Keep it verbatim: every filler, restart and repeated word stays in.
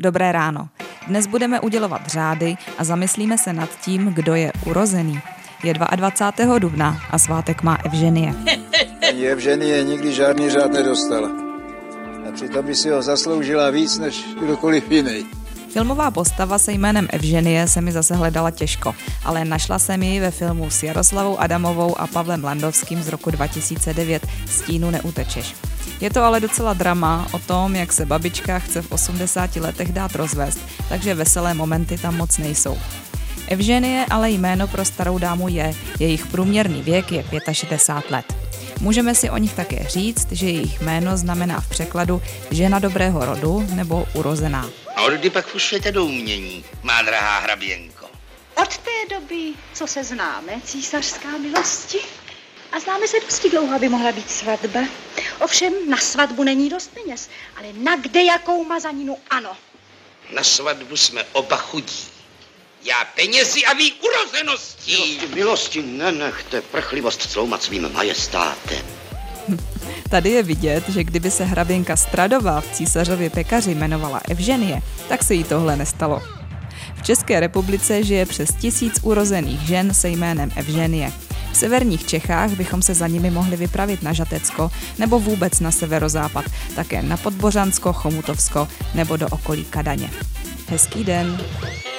Dobré ráno. Dnes budeme udělovat řády a zamyslíme se nad tím, kdo je urozený. Je dvacátého druhého dubna a svátek má Evženie. Ani Evženie nikdy žádný řád nedostala. A přitom by si ho zasloužila víc než kdokoliv jiný. Filmová postava se jménem Evženie se mi zase hledala těžko, ale našla jsem ji ve filmu s Jaroslavou Adamovou a Pavlem Landovským z roku dva tisíce devět Stínu neutečeš. Je to ale docela drama o tom, jak se babička chce v osmdesáti letech dát rozvést, takže veselé momenty tam moc nejsou. Evženie ale jméno pro starou dámu je, jejich průměrný věk je šedesát pět let. Můžeme si o nich také říct, že jejich jméno znamená v překladu žena dobrého rodu nebo urozená. A od kdy pak fušujete do umění, má drahá hraběnko? Od té doby, co se známe, císařská milosti. A známe se dosti dlouho, aby mohla být svatba. Ovšem na svatbu není dost peněz, ale na kde jakou mazaninu ano. Na svatbu jsme oba chudí. Já penězi a vy urozeností. Milosti, milosti nenechte prchlivost cloumat svým majestátem. Tady je vidět, že kdyby se hraběnka Stradová v Císařově pekaři jmenovala Evženie, tak se jí tohle nestalo. V České republice žije přes tisíc urozených žen se jménem Evženie. V severních Čechách bychom se za nimi mohli vypravit na Žatecko nebo vůbec na severozápad, také na Podbořansko, Chomutovsko nebo do okolí Kadaně. Hezký den!